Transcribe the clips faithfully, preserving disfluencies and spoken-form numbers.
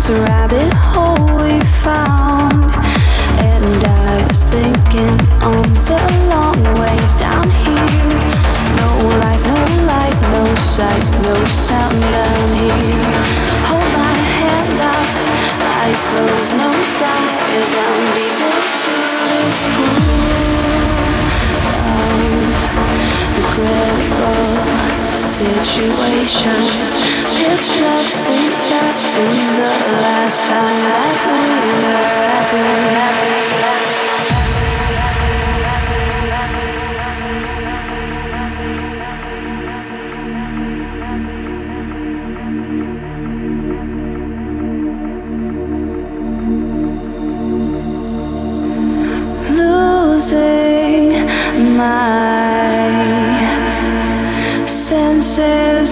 a rabbit hole we found. And I was thinking on the long way down here. No life, no light, no sight, no sound down here. Hold my hand out, eyes closed, nose dive down deep into this pool of regrettable situations. Pitch black, think back to the last time that we were happy, happy, happy. Losing my senses,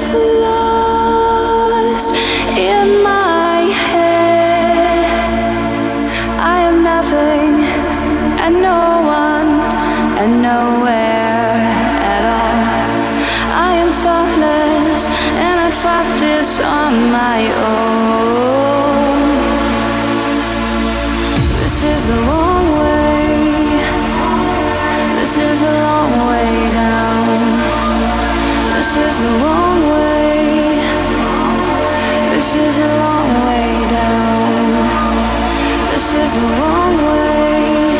lost in my head. I am nothing and no one and nowhere at all. I am thoughtless and I fought this on my own. This is the wrong way. This is the long way down. This is the wrong way. This is a long way down. This is the wrong way.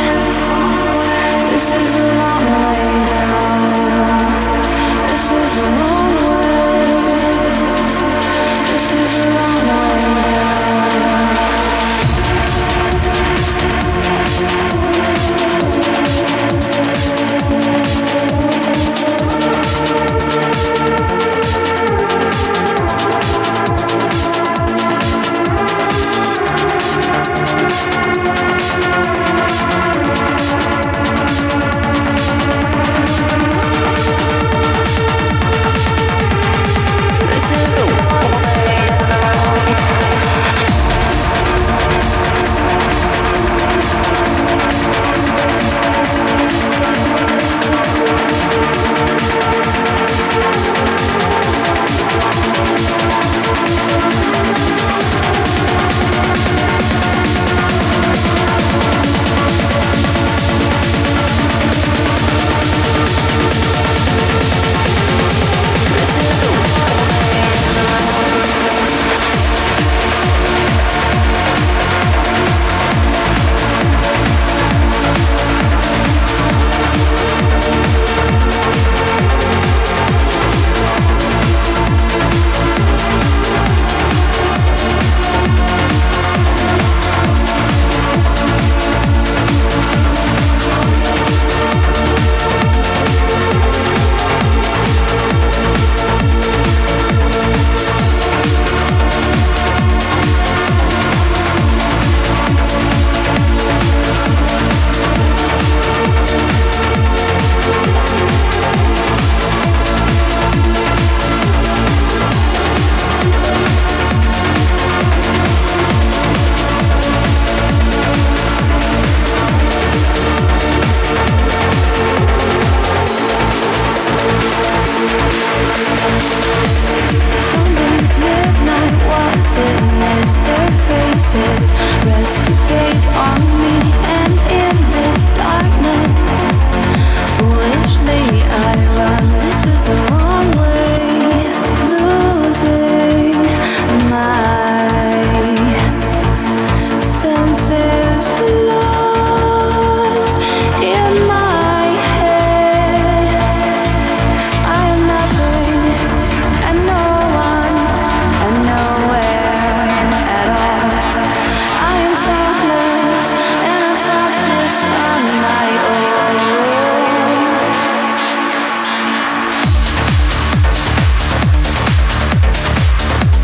This is a long way down. This is the wrong way. This is a long way down. Rest to gaze on me.